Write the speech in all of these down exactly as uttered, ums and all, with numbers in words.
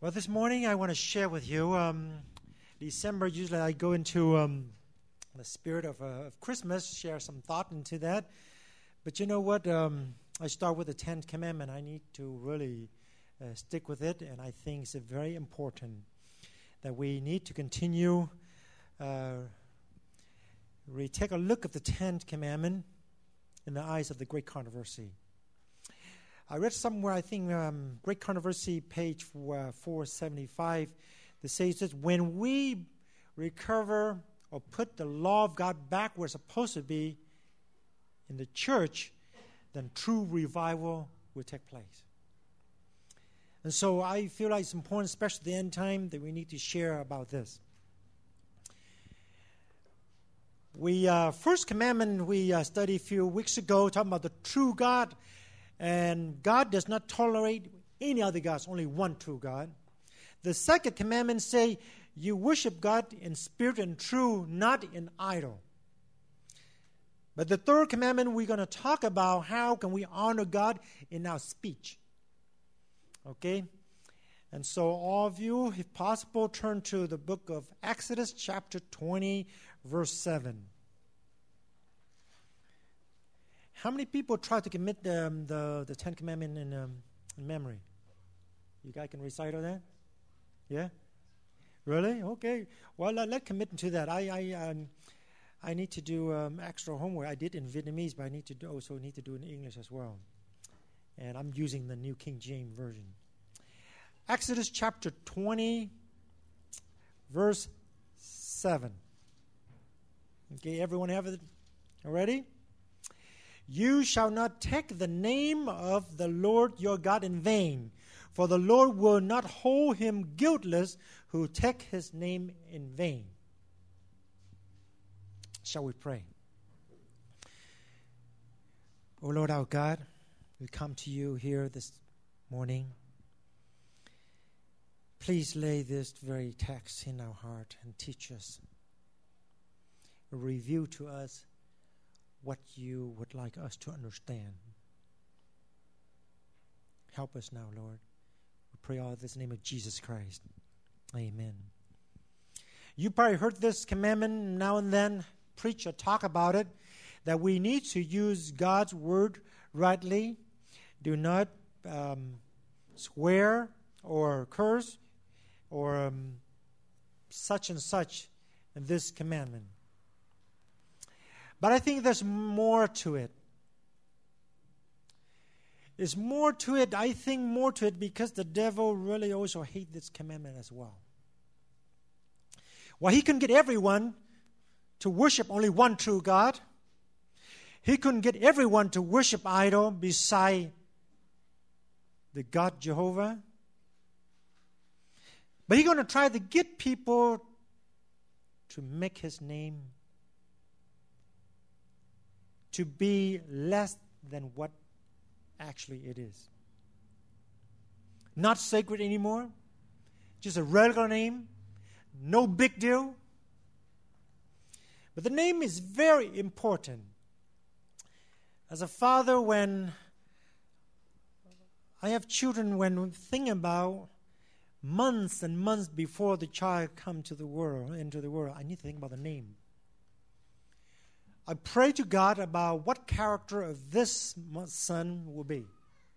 Well, this morning I want to share with you. Um, December, usually I go into um, the spirit of, uh, of Christmas, share some thought into that. But you know what? Um, I start with the Tenth Commandment. I need to really uh, stick with it, and I think it's very important that we need to continue. Uh, we take a look at the Tenth Commandment in the eyes of the Great Controversy. I read somewhere, I think, um, Great Controversy, page uh, four seventy-five, that says that when we recover or put the law of God back where it's supposed to be in the church, then true revival will take place. And so I feel like it's important, especially at the end time, that we need to share about this. We uh, first commandment we uh, studied a few weeks ago, talking about the true God. And God does not tolerate any other gods, only one true God. The second commandment say, you worship God in spirit and truth, not in idol. But the third commandment, we're going to talk about how can we honor God in our speech. Okay? And so all of you, if possible, turn to the book of Exodus, chapter twenty, verse seven. How many people try to commit the um, the, the Ten Commandments in, um, in memory? You guys can recite all that? Yeah? Really? Okay. Well, let, let's commit to that. I I um, I need to do um, extra homework. I did in Vietnamese, but I need to do, also need to do in English as well. And I'm using the New King James Version. Exodus chapter twenty, verse seven. Okay, everyone have it already? You shall not take the name of the Lord your God in vain, for the Lord will not hold him guiltless who take his name in vain. Shall we pray? O Lord our God, we come to you here this morning. Please lay this very text in our heart and teach us. Reveal to us what you would like us to understand. Help us now, Lord. We pray all this in the name of Jesus Christ. Amen. You probably heard this commandment now and then, preach or talk about it, that we need to use God's word rightly. Do not um, swear or curse or um, such and such in this commandment. But I think there's more to it. There's more to it. I think more to it because the devil really also hates this commandment as well. Well, he couldn't get everyone to worship only one true God. He couldn't get everyone to worship idol beside the God Jehovah. But he's going to try to get people to make his name to be less than what actually it is. Not sacred anymore. Just a regular name. No big deal. But the name is very important. As a father, when I have children, when we think about months and months before the child comes to the world, into the world, I need to think about the name. I pray to God about what character of this son will be.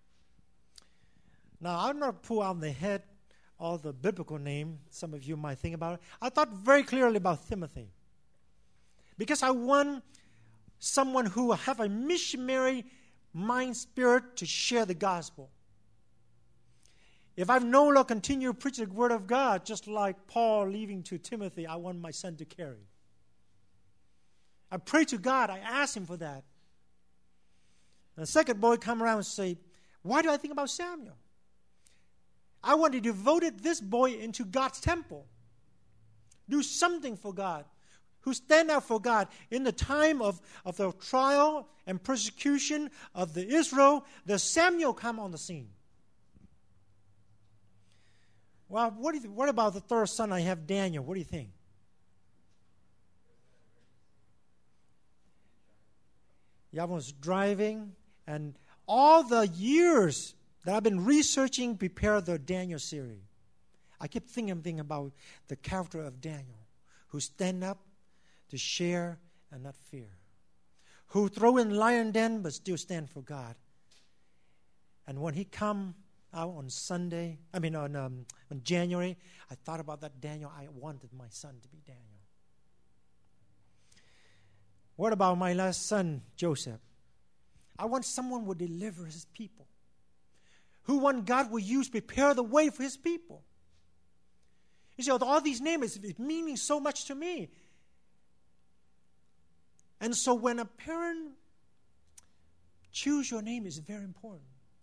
Now, I'm not pull out the head all the biblical name. Some of you might think about it. I thought very clearly about Timothy. Because I want someone who will have a missionary mind spirit to share the gospel. If I've no longer continue to preach the word of God, just like Paul leaving to Timothy, I want my son to carry. I pray to God. I ask him for that. And the second boy come around and say, why do I think about Samuel? I want to devote this boy into God's temple. Do something for God. Who stand out for God. In the time of, of the trial and persecution of the Israel, the Samuel come on the scene. Well, what, do you, what about the third son I have, Daniel? What do you think? Yeah, I was driving, and all the years that I've been researching, prepare the Daniel series. I kept thinking, thinking about the character of Daniel, who stand up to share and not fear, who throw in lion den but still stand for God. And when he come out on Sunday, I mean on, um, on January, I thought about that Daniel. I wanted my son to be Daniel. What about my last son, Joseph? I want someone who will deliver his people, who one God will use to prepare the way for his people. You see, all these names is meaning so much to me. And so when a parent choose your name, is very important.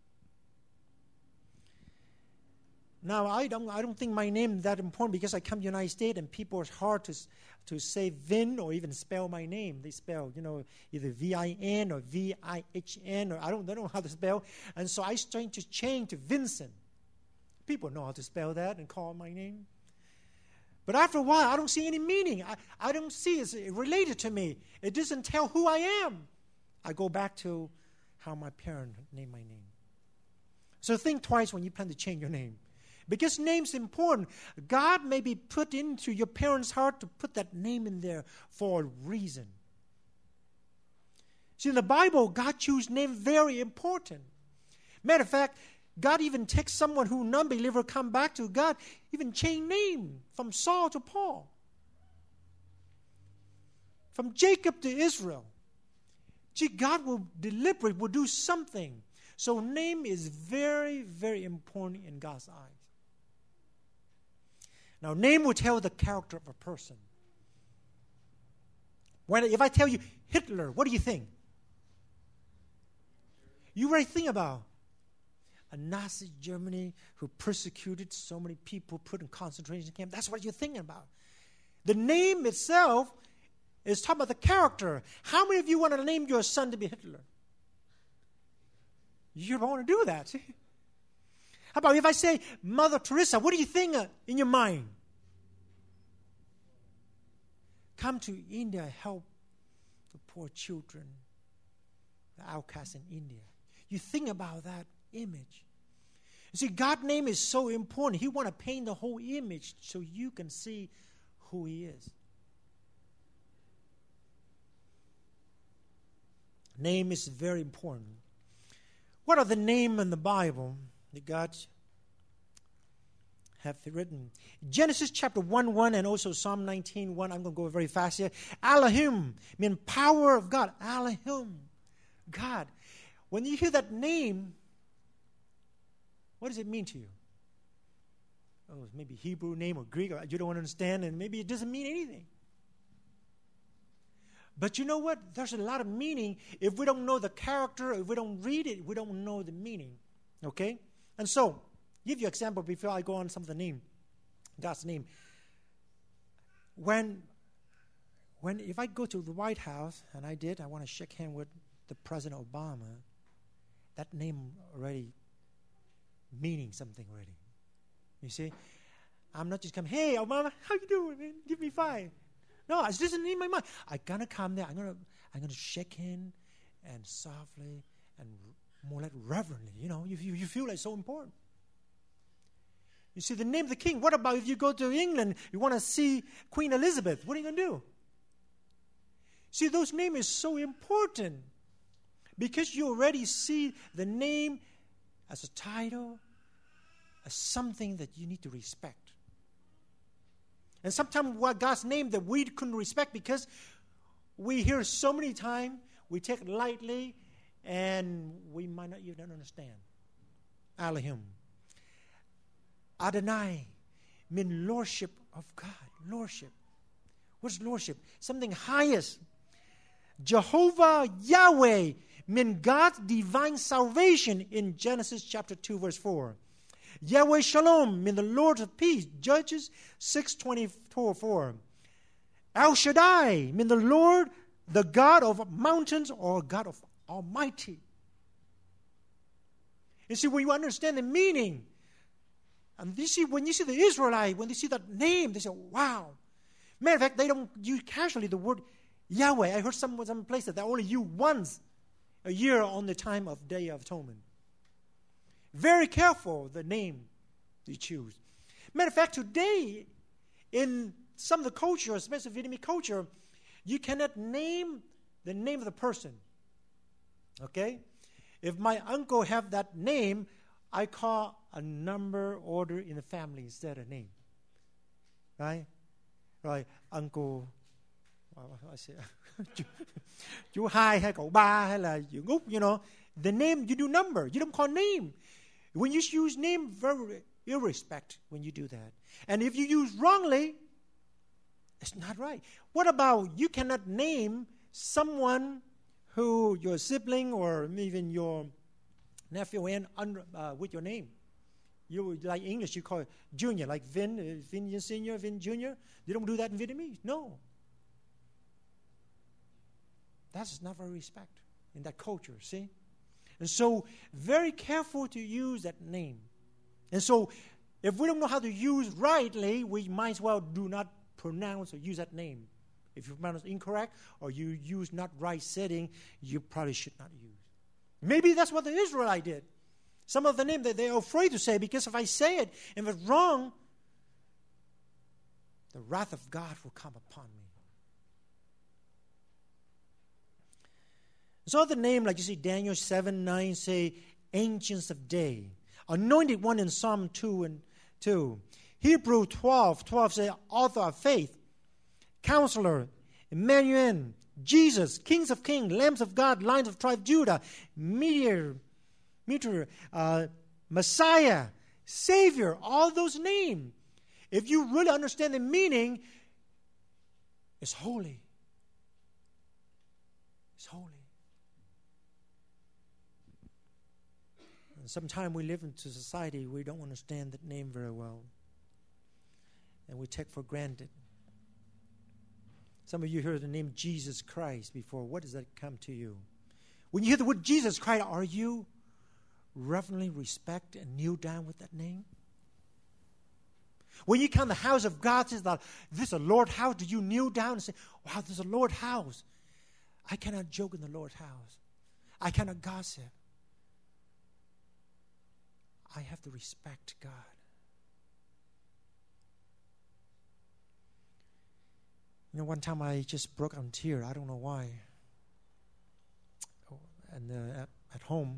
Now, I don't I don't think my name is that important because I come to the United States and people it's hard to to say Vin or even spell my name. They spell, you know, either V I N or V I H N or I don't, I don't know how to spell. And so I started to change to Vincent. People know how to spell that and call my name. But after a while, I don't see any meaning. I, I don't see it's related to me. It doesn't tell who I am. I go back to how my parents named my name. So think twice when you plan to change your name. Because name's important. God may be put into your parents' heart to put that name in there for a reason. See, in the Bible, God chose name very important. Matter of fact, God even takes someone who non-believer come back to God, even change name from Saul to Paul. From Jacob to Israel. See, God will deliberate, will do something. So name is very, very important in God's eyes. Now, name will tell the character of a person. When, if I tell you Hitler, what do you think? You already think about a Nazi Germany who persecuted so many people, put in concentration camps. That's what you're thinking about. The name itself is talking about the character. How many of you want to name your son to be Hitler? You don't want to do that. How about if I say Mother Teresa, what do you think in your mind? Come to India, help the poor children, the outcasts in India. You think about that image. You see, God's name is so important. He wants to paint the whole image so you can see who He is. Name is very important. What are the names in the Bible that God have written? Genesis chapter one one and also Psalm nineteen one. I'm going to go very fast here. Elohim means power of God. Elohim, God. When you hear that name, what does it mean to you? Oh, it's maybe Hebrew name or Greek, or you don't understand, and maybe it doesn't mean anything. But you know what? There's a lot of meaning. If we don't know the character, if we don't read it, we don't know the meaning. Okay? And so, give you an example before I go on some of the name, God's name. When, when if I go to the White House, and I did, I want to shake hands with the President Obama, that name already meaning something already. You see? I'm not just coming, hey, Obama, how you doing, man? Give me five. No, it doesn't in my mind. I'm gonna come there. I'm gonna, I'm gonna shake him, and softly and more like reverently. You know, you, you you feel like so important. You see, the name of the king. What about if you go to England? You want to see Queen Elizabeth? What are you gonna do? See, those names is so important because you already see the name as a title, as something that you need to respect. And sometimes what God's name that we couldn't respect because we hear so many times, we take it lightly, and we might not even understand. Elohim. Adonai means lordship of God. Lordship. What's lordship? Something highest. Jehovah Yahweh means God's divine salvation in Genesis chapter two, verse four. Yahweh Shalom means the Lord of peace. Judges six twenty-four. El Shaddai means the Lord, the God of mountains or God of Almighty. You see, when you understand the meaning, and you see, when you see the Israelite, when they see that name, they say, wow. Matter of fact, they don't use casually the word Yahweh. I heard someone some place that they only use once a year on the time of Day of Atonement. Very careful the name you choose. Matter of fact, today, in some of the culture, especially Vietnamese culture, you cannot name the name of the person. Okay? If my uncle have that name, I call a number order in the family instead of name. Right? Rồi, uncle, chú hai hay cậu ba hay là chú út, you know, the name, you do number. You don't call name. When you use name, very irrespect when you do that. And if you use wrongly, it's not right. What about you cannot name someone who, your sibling or even your nephew and under, uh, with your name? You like English, you call it Junior, like Vin, uh, Vin Senior, Vin Junior. You don't do that in Vietnamese. No. That's not very respect in that culture, see? And so, very careful to use that name. And so, if we don't know how to use rightly, we might as well do not pronounce or use that name. If you pronounce incorrect or you use not right setting, you probably should not use. Maybe that's what the Israelite did. Some of the name that they're afraid to say, because if I say it and if it's wrong, the wrath of God will come upon me. So the name, like you see, Daniel seven nine say, Ancients of Day. Anointed one in Psalm two and two. Hebrew twelve twelve say, Author of Faith. Counselor, Emmanuel, Jesus, Kings of Kings, Lambs of God, Lions of Tribe of Judah, Meteor, Meteor, uh, Messiah, Savior, all those names. If you really understand the meaning, it's holy. It's holy. And sometimes we live into society, we don't understand that name very well. And we take for granted. Some of you heard the name Jesus Christ before. What does that come to you? When you hear the word Jesus Christ, are you reverently respect and kneel down with that name? When you come to the house of God, says that this is a Lord's house, do you kneel down and say, wow, this is a Lord's house? I cannot joke in the Lord's house. I cannot gossip. I have to respect God. You know, one time I just broke out in tears. I don't know why. Oh, and uh, at, at home,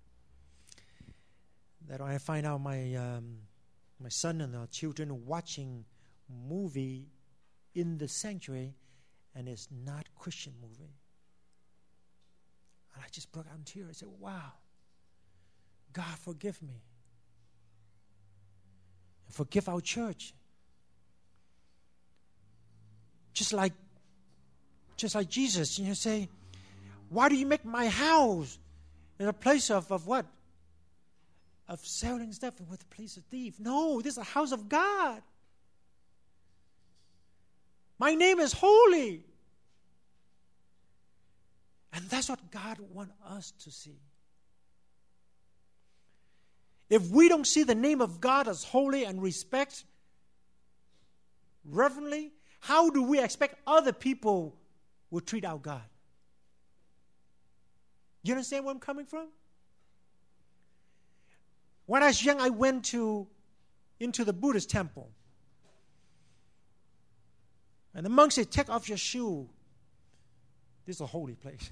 that I find out my um, my son and the children watching movie in the sanctuary, and it's not Christian movie. And I just broke out in tears. I said, "Wow, God, forgive me. Forgive our church." Just like, just like Jesus, you know, say, why do you make my house in a place of, of what? Of selling stuff with a place of thief. No, this is a house of God. My name is holy. And that's what God wants us to see. If we don't see the name of God as holy and respect reverently, how do we expect other people will treat our God? You understand where I'm coming from? When I was young, I went to into the Buddhist temple. And the monk said, take off your shoe. This is a holy place.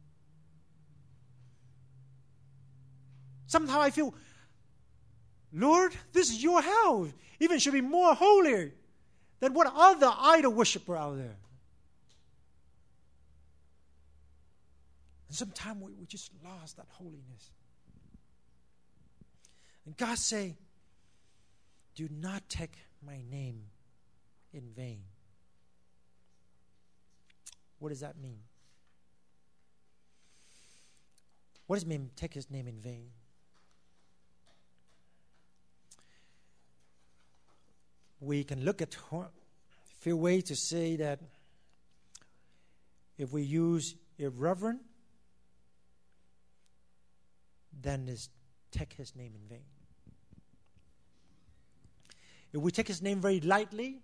Somehow I feel, Lord, this is your house. Even should be more holy than what other idol worshiper out there. And sometimes we, we just lost that holiness. And God say, do not take my name in vain. What does that mean? What does it mean, take his name in vain? We can look at a few ways to say that if we use irreverent, then it's take his name in vain. If we take his name very lightly,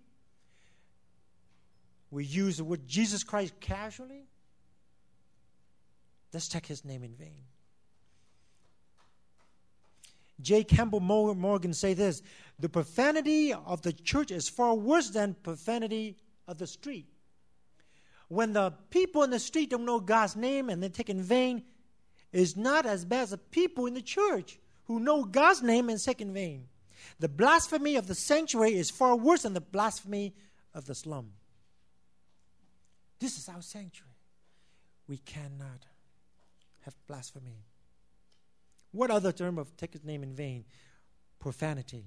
we use the word Jesus Christ casually, let's take his name in vain. J. Campbell Morgan say this: the profanity of the church is far worse than profanity of the street. When the people in the street don't know God's name and they take in vain, it's not as bad as the people in the church who know God's name and take in vain. The blasphemy of the sanctuary is far worse than the blasphemy of the slum. This is our sanctuary. We cannot have blasphemy. What other term of take his name in vain? Profanity.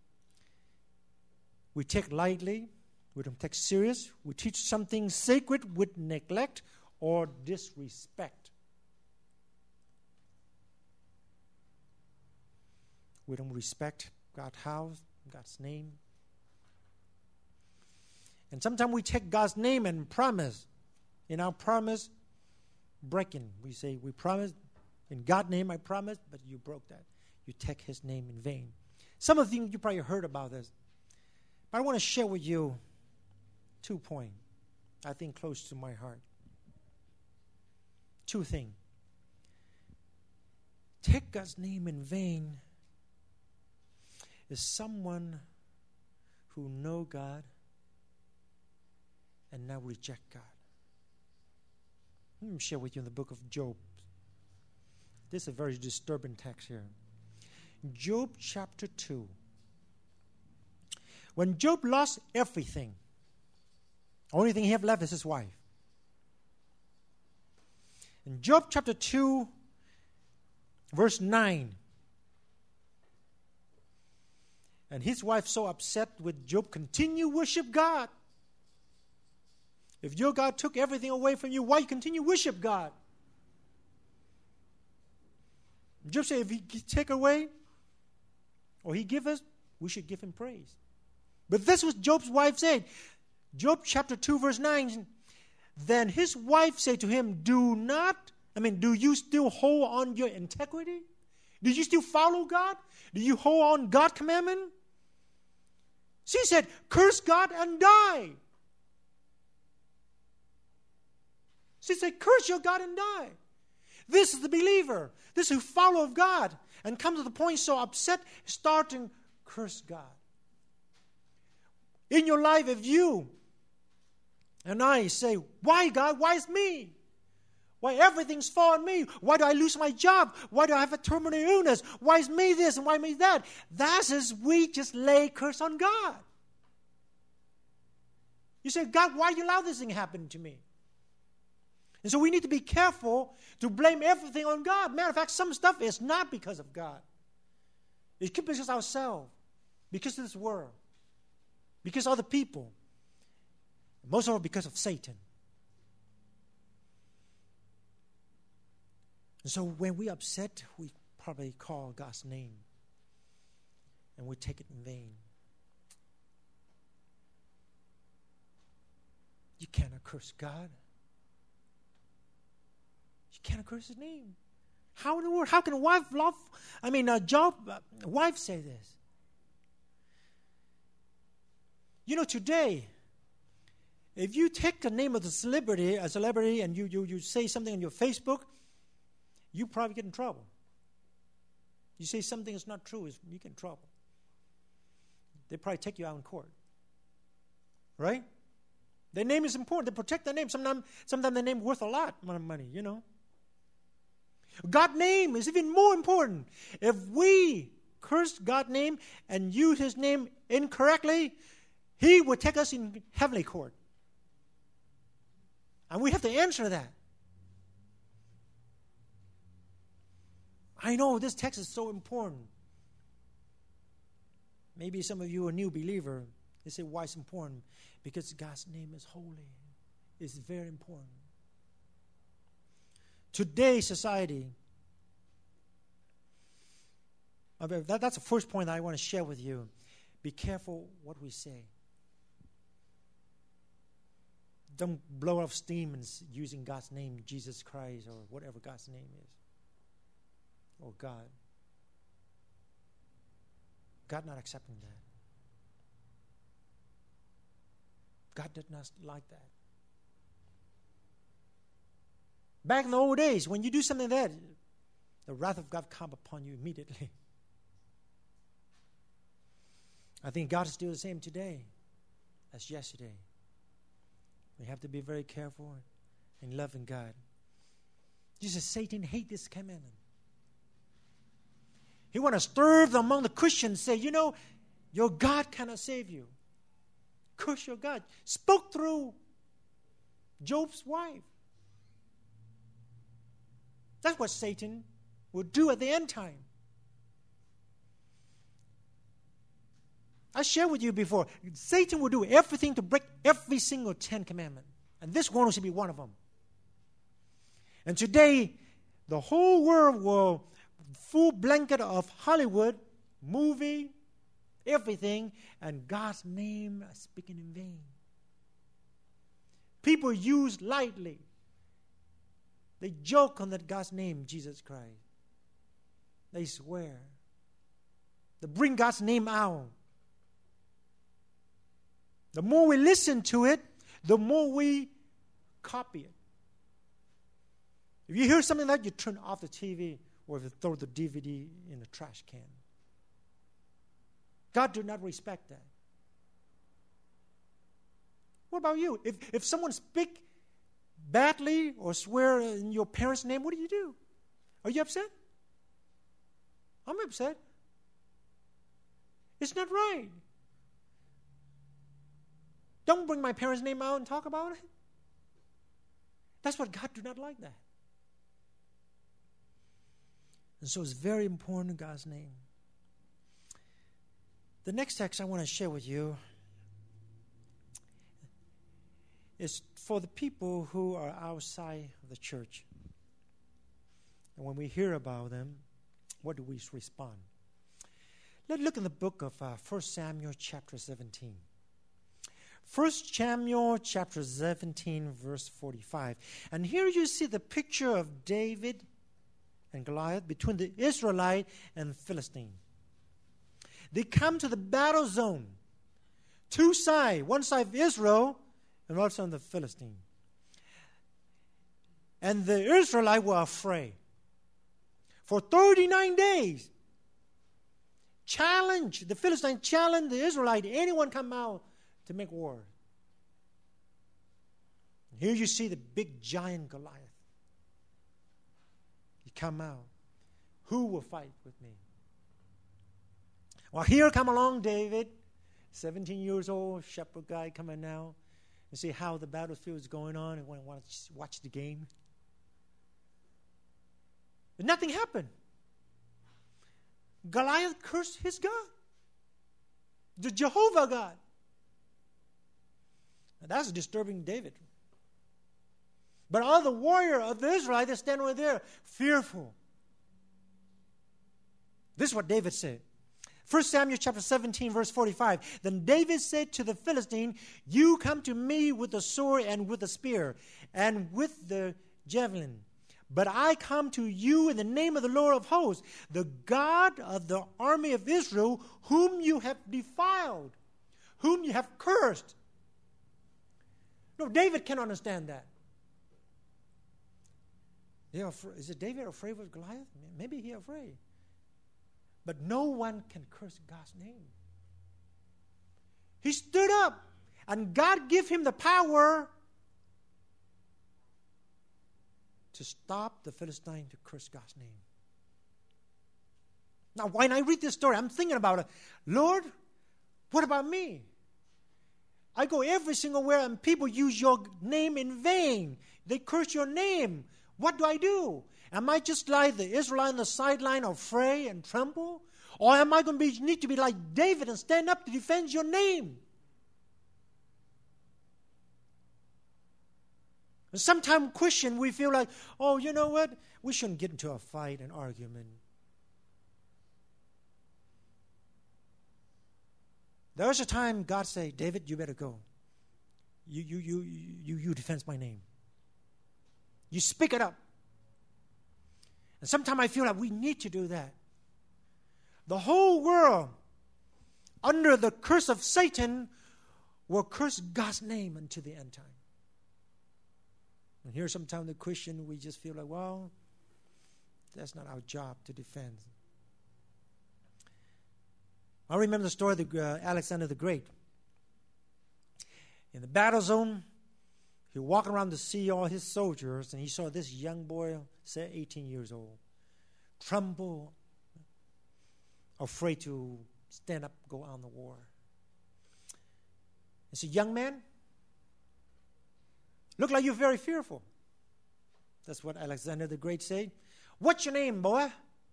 We take lightly, we don't take serious, we teach something sacred with neglect or disrespect. We don't respect God's house, God's name. And sometimes we take God's name and promise. In our promise, breaking. We say, we promise, in God's name I promise, but you broke that. You take his name in vain. Some of you, you probably heard about this. But I want to share with you two points, I think close to my heart. Two things. Take God's name in vain is someone who know God and now reject God. Let me share with you in the book of Job. This is a very disturbing text here. Job chapter two. When Job lost everything, only thing he had left is his wife. In Job chapter two, verse nine, and his wife so upset with Job, continue worship God. If your God took everything away from you, why you continue worship God? Job said, if he take away or he give us, we should give him praise. But this was Job's wife said. Job chapter two, verse nine. Then his wife said to him, do not, I mean, do you still hold on your integrity? Do you still follow God? Do you hold on God's commandment? She said, curse God and die. She said, curse your God and die. This is the believer. This is who follow God and come to the point so upset, starting curse God. In your life, if you and I say, why God? Why is me? Why everything's fallen me? Why do I lose my job? Why do I have a terminal illness? Why is me this and why me that? That is we just lay curse on God. You say, God, why do you allow this thing to happen to me? And so we need to be careful to blame everything on God. Matter of fact, some stuff is not because of God. It's because of ourselves, because of this world, because of other people. Most of all because of Satan. And so when we upset, we probably call God's name. And we take it in vain. You cannot curse God. You cannot curse his name. How in the world? How can a wife love? I mean, uh, Job, uh, wife say this. You know, today, if you take the name of the celebrity, a celebrity, and you, you, you say something on your Facebook, you probably get in trouble. You say something that's not true, you get in trouble. They probably take you out in court. Right? Their name is important. They protect their name. Sometimes, sometimes their name is worth a lot of money, you know. God's name is even more important. If we curse God's name and use his name incorrectly, he will take us in heavenly court. And we have to answer that. I know this text is so important. Maybe some of you are a new believer. They say, why it's important? Because God's name is holy. It's very important. Today's society, that, that's the first point that I want to share with you. Be careful what we say. Don't blow off steam and using God's name, Jesus Christ, or whatever God's name is. Or God. God not accepting that. God did not like that. Back in the old days, when you do something like that, the wrath of God come upon you immediately. I think God is still the same today as yesterday. We have to be very careful in loving God. Jesus, Satan hates this commandment. He want to stir among the Christians, say, you know, your God cannot save you. Curse your God. Spoke through Job's wife. That's what Satan will do at the end time. I shared with you before, Satan will do everything to break every single Ten Commandments. And this one should be one of them. And today, the whole world will, full blanket of Hollywood, movie, everything, and God's name is speaking in vain. People use lightly. They joke on that God's name, Jesus Christ. They swear. They bring God's name out. The more we listen to it, the more we copy it. If you hear something like that, you turn off the T V or you throw the D V D in the trash can. God do not respect that. What about you? If, if someone speak badly or swear in your parents' name, what do you do? Are you upset? I'm upset. It's not right. Don't bring my parents' name out and talk about it. That's what God do not like that. And so it's very important, God's name. The next text I want to share with you is for the people who are outside of the church. And when we hear about them, what do we respond? Let's look in the book of uh, First Samuel chapter seventeen. First Samuel chapter seventeen, verse forty-five. And here you see the picture of David and Goliath between the Israelite and Philistine. They come to the battle zone. Two sides, one side of Israel and also the Philistine. And the Israelites were afraid. For thirty-nine days, challenge, the Philistine challenged the Israelite, anyone come out to make war. And here you see the big giant Goliath. He come out. Who will fight with me? Well, here come along David, seventeen years old, shepherd guy coming now. You see how the battlefield is going on and want to watch the game. But nothing happened. Goliath cursed his God, the Jehovah God. And that's disturbing David. But all the warrior of the Israelites, they stand over there, fearful. This is what David said. First Samuel chapter seventeen, verse forty-five. Then David said to the Philistine, you come to me with the sword and with the spear and with the javelin. But I come to you in the name of the Lord of hosts, the God of the army of Israel, whom you have defiled, whom you have cursed. No, David can understand that. They are afraid. Is it David afraid of Goliath? Maybe he afraid. But no one can curse God's name. He stood up, and God gave him the power to stop the Philistine to curse God's name. Now, when I read this story, I'm thinking about it. Lord, what about me? I go every single where and people use your name in vain. They curse your name. What do I do? Am I just like the Israelite on the sideline, afraid and tremble? Or am I going to be, need to be like David and stand up to defend your name? And sometimes Christian, we feel like, oh, you know what? We shouldn't get into a fight and argument. There was a time God said, David, you better go. You, you, you, you, you defend my name. You speak it up. And sometimes I feel like we need to do that. The whole world, under the curse of Satan, will curse God's name until the end time. And here sometimes the Christian, we just feel like, well, that's not our job to defend. I remember the story of the, uh, Alexander the Great. In the battle zone, he walked around to see all his soldiers, and he saw this young boy, say eighteen years old, tremble, afraid to stand up, go on the war. He said, young man, look like you're very fearful. That's what Alexander the Great said. What's your name, boy?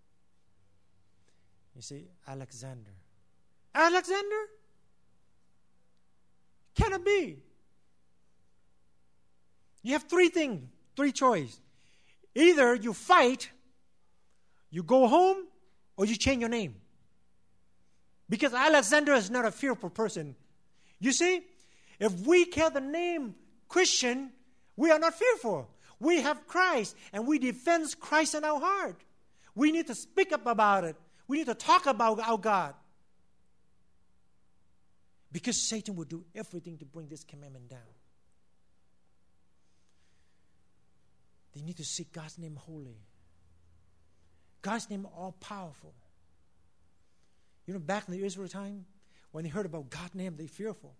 You say, Alexander. Alexander? Can it be? You have three things, three choices. Either you fight, you go home, or you change your name. Because Alexander is not a fearful person. You see, if we carry the name Christian, we are not fearful. We have Christ, and we defend Christ in our heart. We need to speak up about it. We need to talk about our God. Because Satan will do everything to bring this commandment down. They need to seek God's name holy. God's name all-powerful. You know, back in the Israel time, when they heard about God's name, they fearful.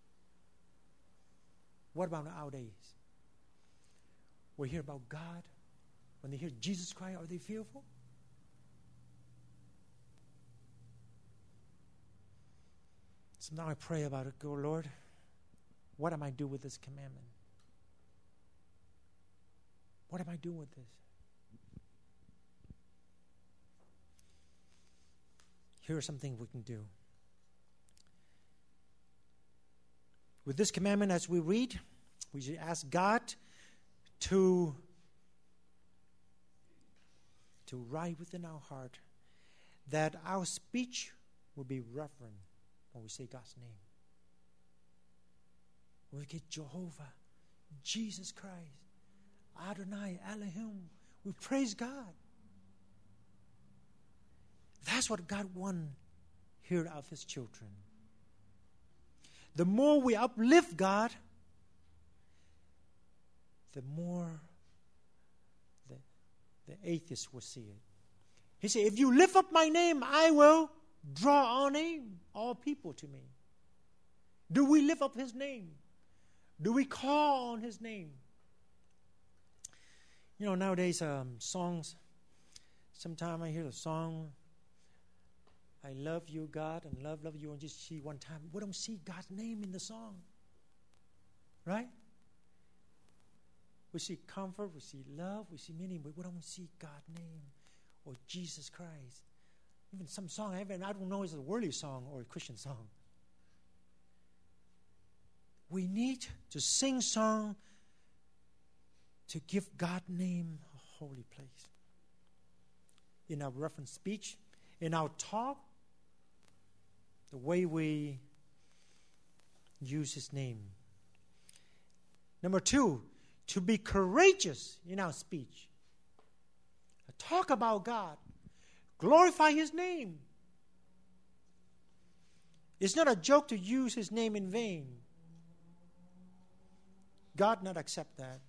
What about nowadays? We hear about God. When they hear Jesus cry, are they fearful? So now I pray about it. Go, Lord, what am I doing with this commandment? What am I doing with this? Here are some things we can do. With this commandment, as we read, we should ask God to, to write within our heart that our speech will be reverent when we say God's name. When we get Jehovah, Jesus Christ, Adonai, Elohim, we praise God. That's what God wants here of His children. The more we uplift God, the more the, the atheist will see it. He said, if you lift up my name, I will draw all name, all people to me. Do we lift up His name? Do we call on His name? You know, nowadays, um, songs, sometimes I hear the song, I love you, God, and love, love you, and just see one time. We don't see God's name in the song. Right? We see comfort, we see love, we see meaning, but we don't see God's name or Jesus Christ. Even some song, I, even, I don't know if it's a worldly song or a Christian song. We need to sing song to give God's name a holy place. In our reference speech, in our talk, the way we use His name. Number two, to be courageous in our speech. Talk about God. Glorify His name. It's not a joke to use His name in vain. God not accept that.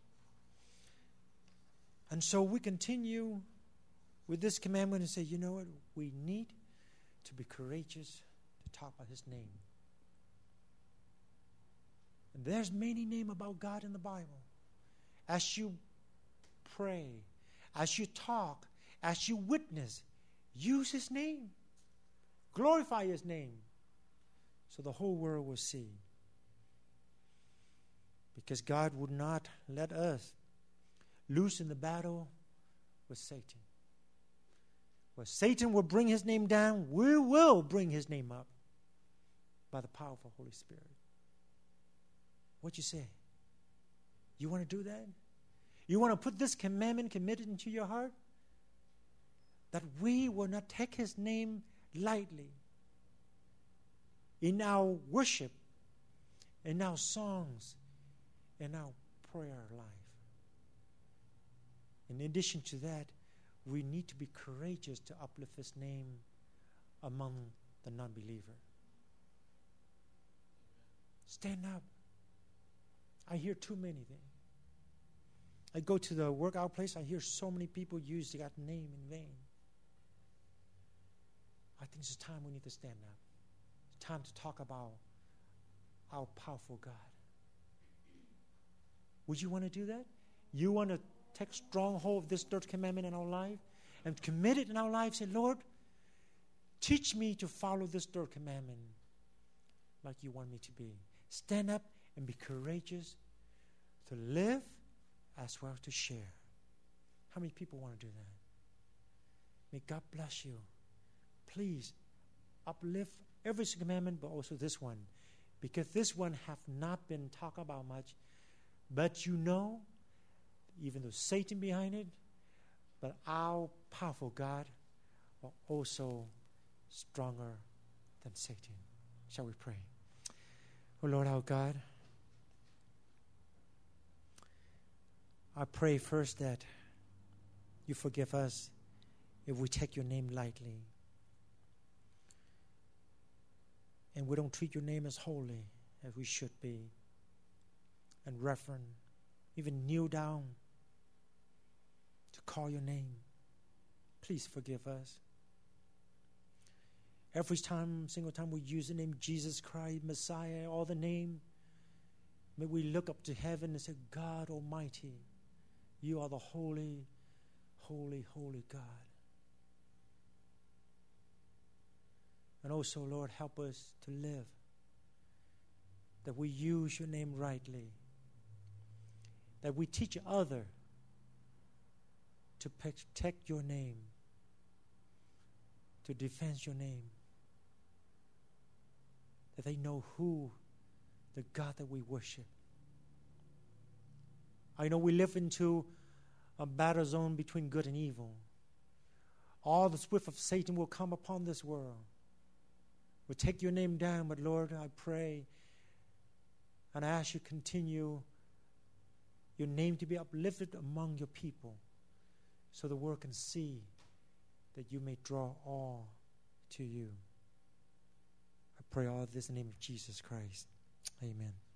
And so we continue with this commandment and say, you know what? We need to be courageous to talk about His name. And there's many names about God in the Bible. As you pray, as you talk, as you witness, use His name. Glorify His name so the whole world will see. Because God would not let us lose in the battle with Satan. Where Satan will bring his name down, we will bring his name up by the power of the Holy Spirit. What you say? You want to do that? You want to put this commandment committed into your heart? That we will not take His name lightly in our worship, in our songs, in our prayer life. In addition to that, we need to be courageous to uplift His name among the non-believer. Stand up. I hear too many things. I go to the workout place, I hear so many people use God's name in vain. I think it's time we need to stand up. time to talk about our powerful God. Would you want to do that? You want to take stronghold of this third commandment in our life and commit it in our life? Say, Lord, teach me to follow this third commandment like you want me to be. Stand up and be courageous to live as well as to share. How many people want to do that? May God bless you. Please uplift every commandment, but also this one, because this one have not been talked about much, but you know, even though Satan behind it, but our powerful God are also stronger than Satan. Shall we pray? Oh Lord our God, I pray first that you forgive us if we take your name lightly and we don't treat your name as holy as we should be, and reverent, even kneel down to call your name. Please forgive us. Every time, single time we use the name Jesus Christ, Messiah, all the name, may we look up to heaven and say, God Almighty, you are the holy, holy, holy God. And also, Lord, help us to live, that we use your name rightly, that we teach others to protect your name, to defend your name, that they know who the God that we worship. I know we live into a battle zone between good and evil. All the swift of Satan will come upon this world. We'll take your name down, but Lord, I pray and I ask you continue your name to be uplifted among your people so the world can see that you may draw all to you. I pray all this in the name of Jesus Christ. Amen.